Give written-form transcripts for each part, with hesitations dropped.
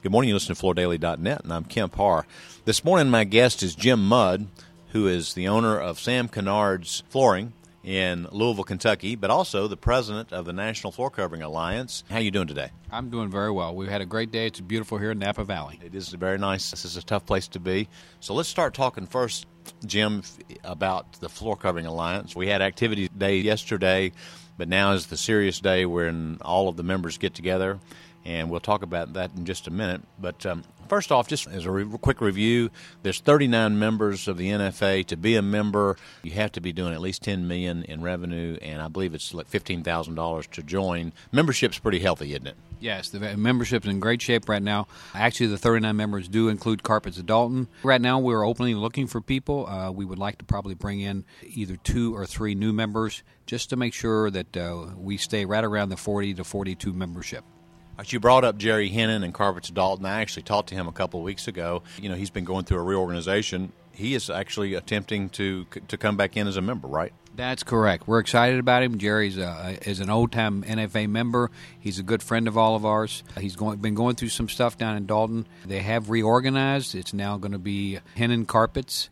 Good morning. You listen to FloorDaily.net, and I'm Kemp Harr. This morning, my guest is Jim Mudd, who is the owner of Sam Kennard's Flooring in Louisville, Kentucky, but also the president of the National Floor Covering Alliance. How are you doing today? I'm doing very well. We've had a great day. It's beautiful here in Napa Valley. It is very nice. This is a tough place to be. So let's start talking first, Jim, about the Floor Covering Alliance. We had Activity Day yesterday, but now is the serious day when all of the members get together, and we'll talk about that in just a minute. But first off, just as a quick review, there's 39 members of the NFA. To be a member, you have to be doing at least $10 million in revenue, and I believe it's like $15,000 to join. Membership's pretty healthy, isn't it? Yes, the membership's in great shape right now. Actually, the 39 members do include Carpets of Dalton. Right now, we're openly looking for people. We would like to probably bring in either 2 or 3 new members just to make sure that we stay right around the 40 to 42 membership. You brought up Jerry Hennon and Carpets of Dalton. I actually talked to him a couple of weeks ago. You know, he's been going through a reorganization. He is actually attempting to come back in as a member, right? That's correct. We're excited about him. Jerry's is an old-time NFA member. He's a good friend of all of ours. He's been going through some stuff down in Dalton. They have reorganized. It's now going to be Hennon Carpets,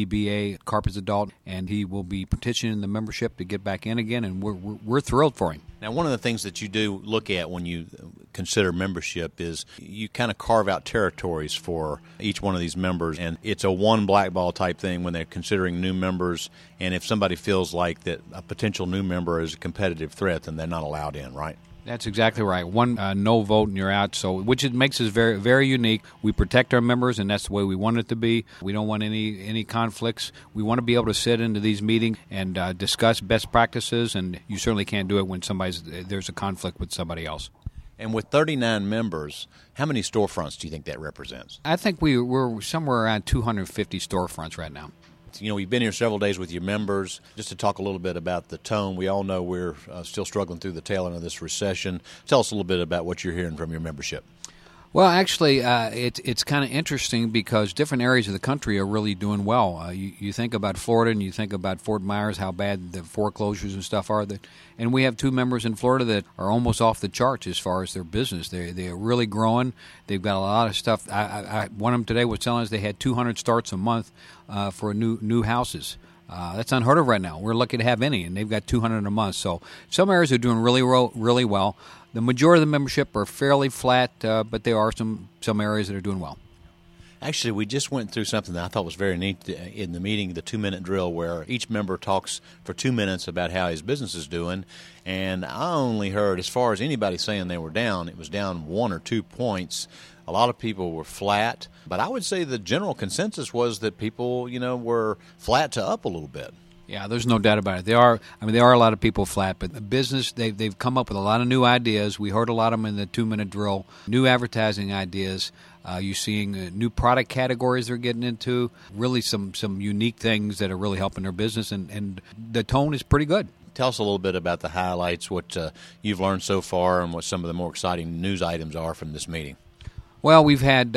DBA Carpets of Dalton, and he will be petitioning the membership to get back in again, and we're thrilled for him. Now, one of the things that you do look at when you consider membership is you kind of carve out territories for each one of these members, and it's a one blackball type thing when they're considering new members, and if somebody feels like that a potential new member is a competitive threat, then they're not allowed in, right? That's exactly right. One no vote and you're out. So, which it makes us very, very unique. We protect our members, and that's the way we want it to be. We don't want any conflicts. We want to be able to sit into these meetings and discuss best practices, and you certainly can't do it when there's a conflict with somebody else. And with 39 members, how many storefronts do you think that represents? I think we're somewhere around 250 storefronts right now. You know, we've been here several days with your members. Just to talk a little bit about the tone, we all know we're still struggling through the tail end of this recession. Tell us a little bit about what you're hearing from your membership. Well, actually, it's kind of interesting because different areas of the country are really doing well. You think about Florida and you think about Fort Myers, how bad the foreclosures and stuff are. And we have 2 members in Florida that are almost off the charts as far as their business. They are really growing. They've got a lot of stuff. One of them today was telling us they had 200 starts a month for new houses. That's unheard of right now. We're lucky to have any, and they've got 200 a month. So some areas are doing really well. The majority of the membership are fairly flat, but there are some areas that are doing well. Actually, we just went through something that I thought was very neat in the meeting, the 2-minute drill, where each member talks for 2 minutes about how his business is doing. And I only heard, as far as anybody saying they were down, it was down 1 or 2 points. A lot of people were flat, but I would say the general consensus was that people, were flat to up a little bit. Yeah, there's no doubt about it. There are a lot of people flat, but the business, they've come up with a lot of new ideas. We heard a lot of them in the 2-minute drill, new advertising ideas. You're seeing new product categories they're getting into, really some unique things that are really helping their business, and the tone is pretty good. Tell us a little bit about the highlights, what you've learned so far, and what some of the more exciting news items are from this meeting. Well, we've had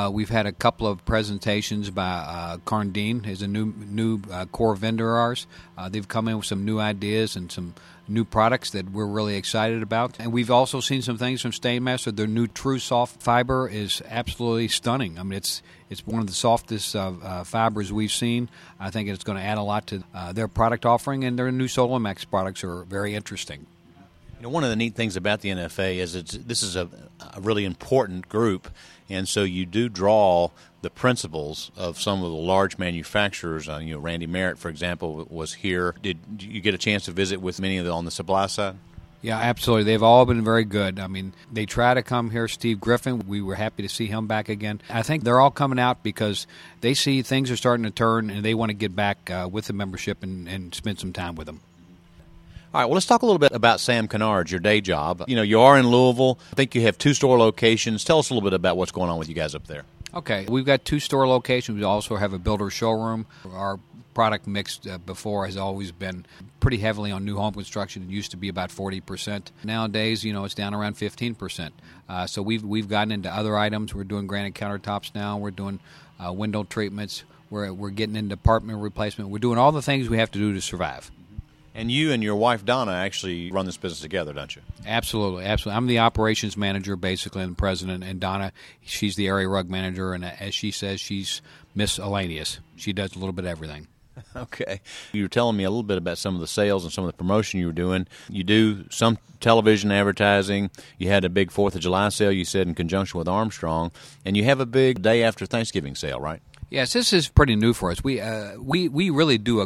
a couple of presentations by Carndine, is a new core vendor of ours. They've come in with some new ideas and some new products that we're really excited about. And we've also seen some things from Stainmaster. Their new True Soft fiber is absolutely stunning. I mean, it's one of the softest fibers we've seen. I think it's going to add a lot to their product offering, and their new Solamax products are very interesting. One of the neat things about the NFA is this is a really important group, and so you do draw the principles of some of the large manufacturers. Randy Merritt, for example, was here. Did you get a chance to visit with many of them on the supply side? Yeah, absolutely. They've all been very good. I mean, they try to come here. Steve Griffin, we were happy to see him back again. I think they're all coming out because they see things are starting to turn, and they want to get back with the membership and spend some time with them. All right, well, let's talk a little bit about Sam Kennard, your day job. You are in Louisville. I think you have 2 store locations. Tell us a little bit about what's going on with you guys up there. Okay, we've got 2 store locations. We also have a builder showroom. Our product mix before has always been pretty heavily on new home construction. It used to be about 40%. Nowadays, it's down around 15%. So we've gotten into other items. We're doing granite countertops now. We're doing window treatments. We're getting into apartment replacement. We're doing all the things we have to do to survive. And you and your wife, Donna, actually run this business together, don't you? Absolutely, absolutely. I'm the operations manager, basically, and president. And Donna, she's the area rug manager. And as she says, she's miscellaneous. She does a little bit of everything. Okay. You were telling me a little bit about some of the sales and some of the promotion you were doing. You do some television advertising. You had a big 4th of July sale, you said, in conjunction with Armstrong. And you have a big day after Thanksgiving sale, right? Yes, this is pretty new for us. We really do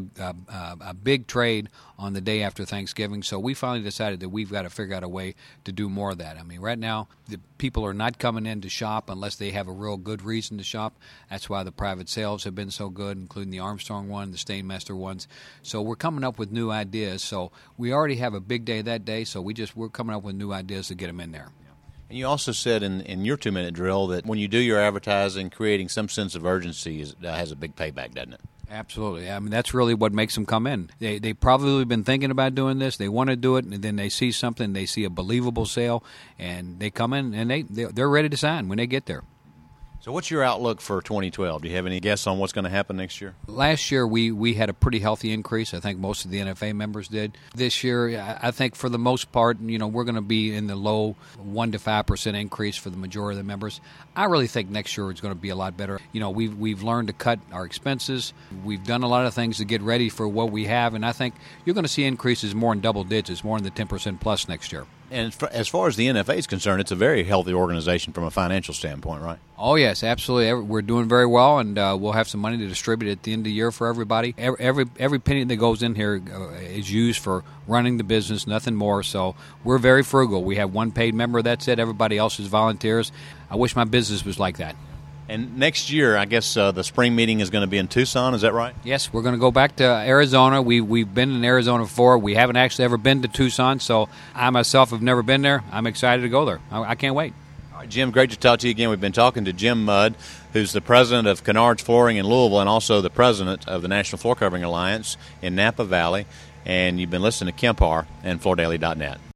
a big trade on the day after Thanksgiving, so we finally decided that we've got to figure out a way to do more of that. I mean, right now, the people are not coming in to shop unless they have a real good reason to shop. That's why the private sales have been so good, including the Armstrong one, the Stainmaster ones. So we're coming up with new ideas. So we already have a big day that day, so we're coming up with new ideas to get them in there. And you also said in your 2-minute drill that when you do your advertising, creating some sense of urgency has a big payback, doesn't it? Absolutely. I mean, that's really what makes them come in. They probably been thinking about doing this. They want to do it, and then they see something. They see a believable sale, and they come in, and they're ready to sign when they get there. So what's your outlook for 2012? Do you have any guess on what's going to happen next year? Last year, we had a pretty healthy increase. I think most of the NFA members did. This year, I think for the most part, we're going to be in the low 1 to 5% increase for the majority of the members. I really think next year is going to be a lot better. We've learned to cut our expenses. We've done a lot of things to get ready for what we have, and I think you're going to see increases more in double digits, more in the 10% plus next year. And as far as the NFA is concerned, it's a very healthy organization from a financial standpoint, right? Oh, yes, absolutely. We're doing very well, and we'll have some money to distribute at the end of the year for everybody. Every penny that goes in here is used for running the business, nothing more. So we're very frugal. We have one paid member, that's it. Everybody else is volunteers. I wish my business was like that. And next year, I guess the spring meeting is going to be in Tucson. Is that right? Yes, we're going to go back to Arizona. We've been in Arizona before. We haven't actually ever been to Tucson, so I myself have never been there. I'm excited to go there. I can't wait. All right, Jim, great to talk to you again. We've been talking to Jim Mudd, who's the president of Kennard's Flooring in Louisville and also the president of the National Floor Covering Alliance in Napa Valley. And you've been listening to Kempar and FloorDaily.net.